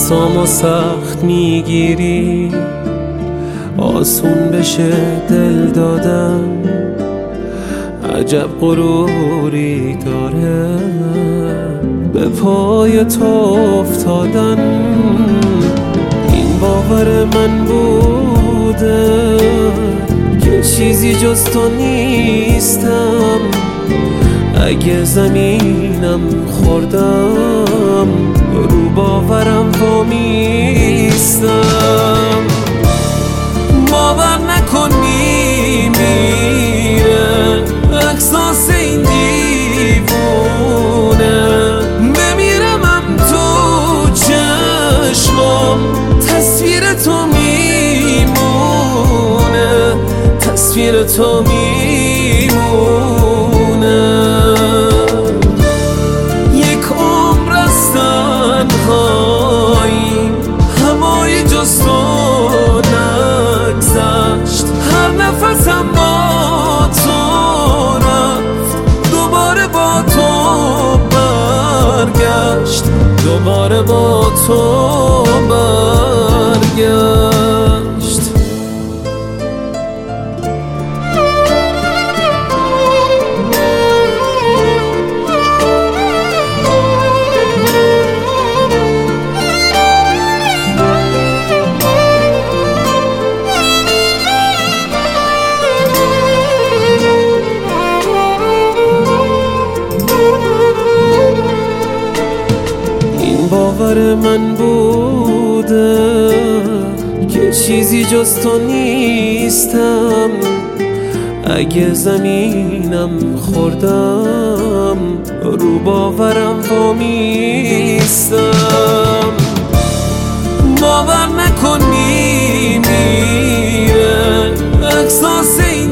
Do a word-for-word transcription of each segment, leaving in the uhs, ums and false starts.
دستامو سخت میگیری، آسون بشه دل دادم، عجب غروری داره به پای تو افتادن. این باور من بوده که چیزی جز تو نیستم، اگه زمینم خوردم رو باورم وامیستم. باور نکن میمیره احساس این دیوونه، بمیرمم تو چشمام تصویر تو میمونه، تصویر تو میمونه. یک عمر از تنهایی هوای جز تو نگذشت، هر نفسم با تو رفت، دوباره با تو برگشت، دوباره با تو برگشت. باور من بوده که چیزی جز تو نیستم، اگه زمینم خوردم رو باورم وامیستم. باور نکن میمیره احساس این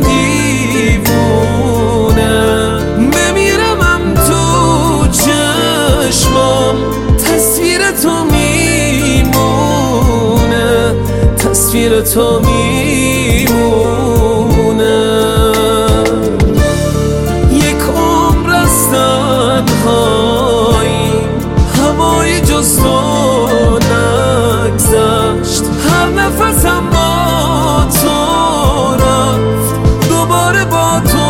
دیوونه، بمیرمم تو چشمام تصویر تو میمونه، تصویر تو میمونه. یک عمر از تنهایی هوای جز تو نگذشت، هر نفسم با تو رفت، دوباره با تو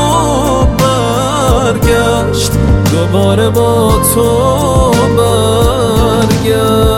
برگشت، دوباره با تو برگشت.